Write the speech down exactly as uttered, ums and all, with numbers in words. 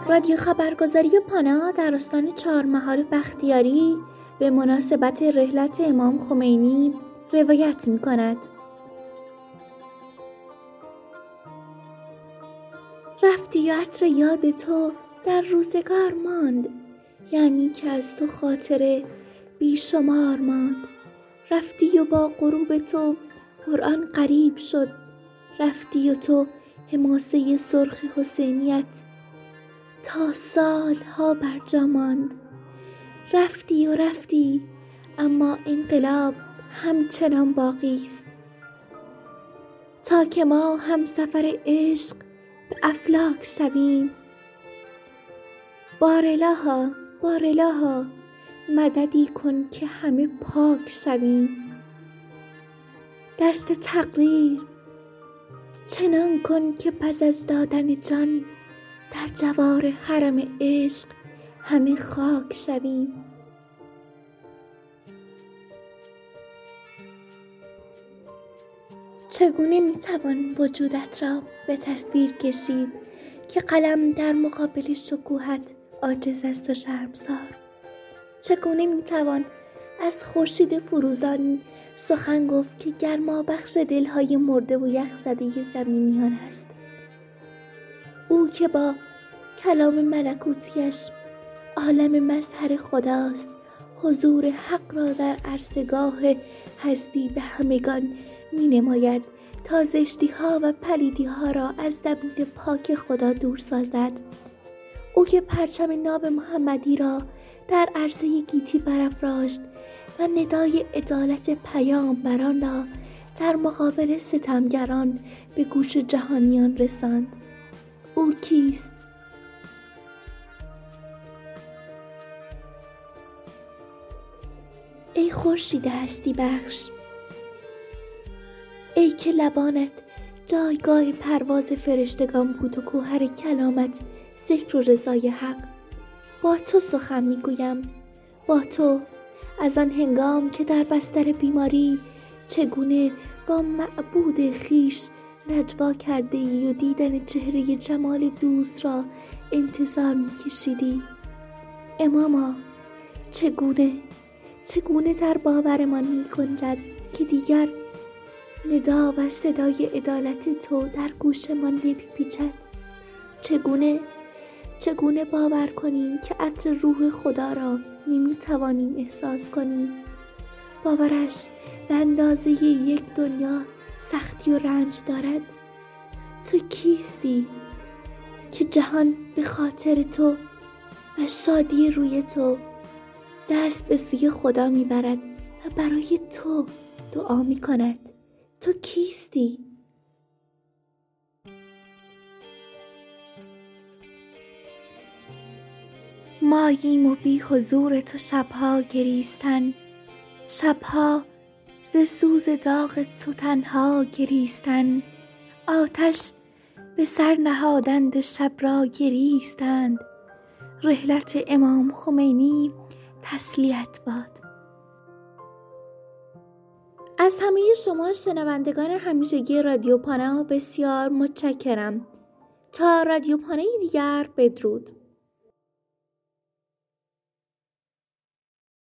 رادیو خبرگزاری پانا در استان چهارمحال بختیاری به مناسبت رحلت امام خمینی روایت می کند. رفتی و عطر یاد تو در روزگار ماند، یعنی که از تو خاطره بیشمار ماند. رفتی و با غروب تو قرآن قریب شد، رفتی و تو حماسه سرخ حسینیت تا سالها بر جا ماند. رفتی و رفتی اما انقلاب همچنان باقی است، تا که ما هم سفر عشق به افلاک شویم. بارالها بارالها مددی کن که همه پاک شویم. دست تقدیر چنان کن که پس از دادن جان در جوار حرم عشق همه خاک شویم. چگونه میتوان وجودت را به تصویر کشید که قلم در مقابل شکوهت عاجز است و شرمسار؟ چگونه میتوان از خورشید فروزان سخن گفت که گرما بخش دلهای مرده و یخ زده زمینیان است؟ او که با کلام ملکوتیش عالم مظهر خداست، حضور حق را در عرصه‌گاه هستی به همگان می نماید تا زشتی ها و پلیدی ها را از زمین پاک خدا دور سازد. او که پرچم ناب محمدی را در عرصه گیتی برافراشت و ندای عدالت پیامبران را در مقابل ستمگران به گوش جهانیان رساند. او کیست؟ ای خورشید هستی بخش، ای که لبانت جایگاه پرواز فرشتگان بود و گوهر کلامت ذکر و رضای حق، با تو سخن میگویم، با تو از آن هنگام که در بستر بیماری چگونه با معبود خیش نجوا کرده ای و دیدن چهره جمال دوست را انتظار میکشیدی. اماما، چگونه چگونه در باورمان می‌گنجد که دیگر ندا و صدای عدالت تو در گوشمان نمی‌پیچد؟ چگونه چگونه باور کنیم که عطر روح خدا را نمی‌توانیم احساس کنیم؟ باورش به اندازه یک دنیا سختی و رنج دارد. تو کیستی که جهان به خاطر تو و شادی روی تو دست به سوی خدا میبرد و برای تو دعا میکند؟ تو کیستی؟ ماییم و بی حضور تو شبها گریستن، شبها ز سوز داغ تو تنها گریستن. آتش به سر نهادند و شب را گریستند. رحلت امام خمینی تسلیت باد. از همه شما شنوندگان همیشگی رادیو پانا بسیار متشکرم. تا رادیو پانای دیگر، بدرود.